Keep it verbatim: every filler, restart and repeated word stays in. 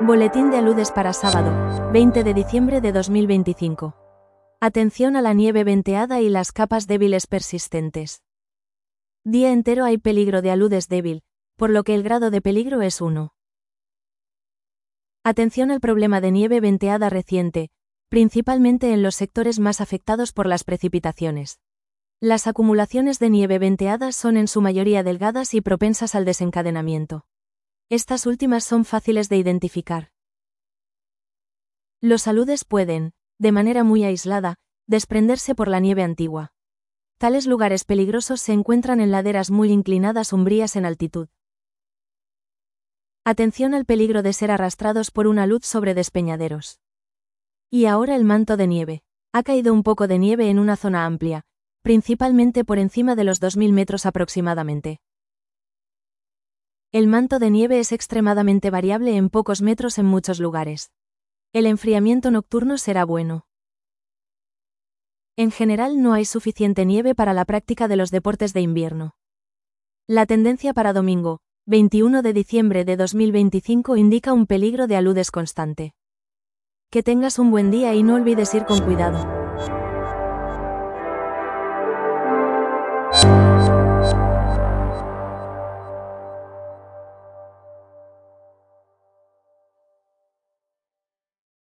Boletín de aludes para sábado, veinte de diciembre de dos mil veinticinco. Atención a la nieve venteada y las capas débiles persistentes. Día entero hay peligro de aludes débil, por lo que el grado de peligro es uno. Atención al problema de nieve venteada reciente, principalmente en los sectores más afectados por las precipitaciones. Las acumulaciones de nieve venteada son en su mayoría delgadas y propensas al desencadenamiento. Estas últimas son fáciles de identificar. Los aludes pueden, de manera muy aislada, desprenderse por la nieve antigua. Tales lugares peligrosos se encuentran en laderas muy inclinadas umbrías en altitud. Atención al peligro de ser arrastrados por un alud sobre despeñaderos. Y ahora el manto de nieve. Ha caído un poco de nieve en una zona amplia, principalmente por encima de los dos mil metros aproximadamente. El manto de nieve es extremadamente variable en pocos metros en muchos lugares. El enfriamiento nocturno será bueno. En general no hay suficiente nieve para la práctica de los deportes de invierno. La tendencia para domingo, veintiuno de diciembre de dos mil veinticinco indica un peligro de aludes constante. Que tengas un buen día y no olvides ir con cuidado.